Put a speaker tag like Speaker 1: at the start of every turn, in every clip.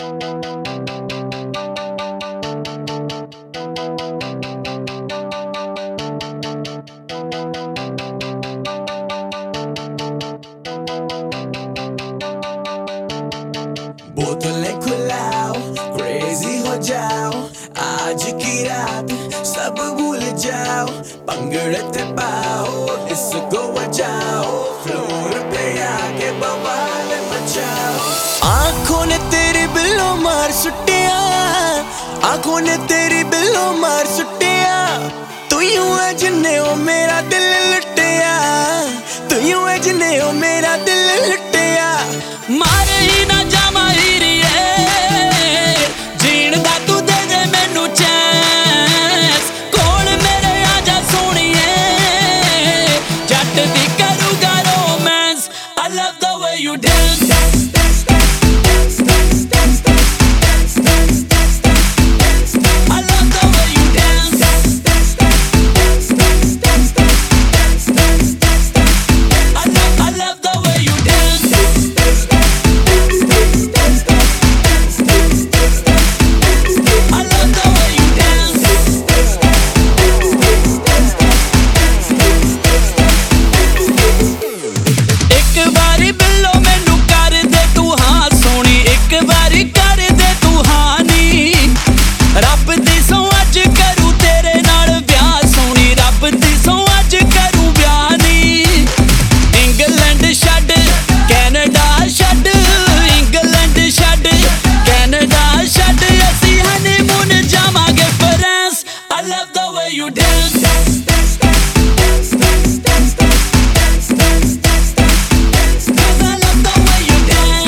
Speaker 1: बोतलें खुलाओ, क्रेजी हो जाओ, आज की रात सब भूल जाओ, पंगड़ते पाओ, डिस्को बजाओ, फ्लोर पे आके बवाल मचाओ। आंखों ने तेरी बिल्लो मार सुटिया, आंखों ने तेरी बिल्लो मार सुटिया, तू यूं है जिन्ने ओ मेरा दिल लुटिया, तू यूं है जिन्ने ओ मेरा दिल लुटिया। मारे ही ना जा you dance, dance, dance, dance, dance, dance, dance, dance, dance, dance. I love the way you dance, dance, dance, dance, dance, dance, dance, dance, dance, dance. I love the way you dance, dance, dance, dance, dance, dance, dance, dance, dance, dance. I love the way you dance, dance, dance, dance, dance, dance, dance. एक बारी बिल्लो रब दी सौ अज करूं तेरे नाल ब्याह सोनी, रब दी सौ अज करूं ब्याह नी। इंग्लैंड छड्ड कैनेडा छड्ड, इंग्लैंड छड्ड कैनेडा छड्ड, असीं हनीमून जावांगे France. I love the way you dance, dance, dance, dance, dance, dance, dance, dance, dance, dance, dance. I love the way you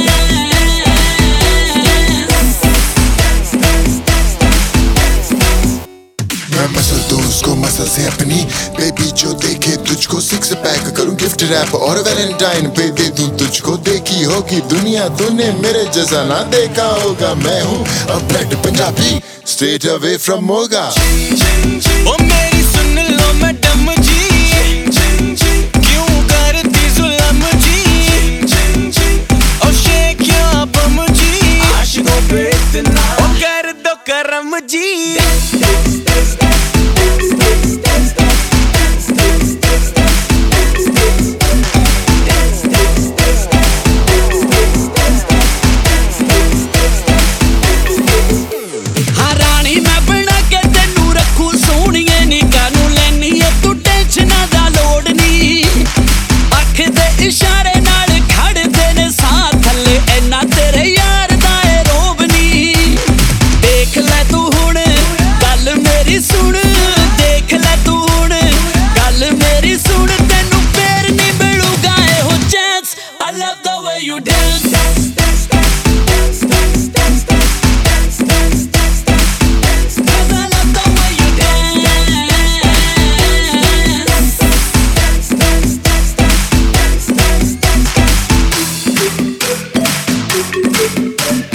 Speaker 2: muscle दो उसको मसल से अपनी बेबी, जो देखे तुझको सिक्स पैक करूं गिफ्ट रैप और वैलेंटाइन पे दे दूं तुझको। देखी होगी दुनिया तूने मेरे जैसा ना देखा होगा, मैं हूँ a blood Punjabi straight away from Moga.
Speaker 1: ओ मेरी सुन लो मैडम जी, क्यों करती जुल्म जी, ओ शेख या बम जी, आशिकों पे इतना ओ कर दो करम जी। इशारे नाल खड़दे ने साथ थल्ले, इन्ना तेरे यार दा ए रोब नी। देख ले तू हुण गल मेरी सुन, देख ले तू हुण गल मेरी सुन, तेनू फेर नी मिलूगा एहो chance. I love the way you dance, dance, dance, dance, dance, dance, dance, dance, dance, dance, dance. I love the way you dance, dance, dance, dance, dance, dance, dance.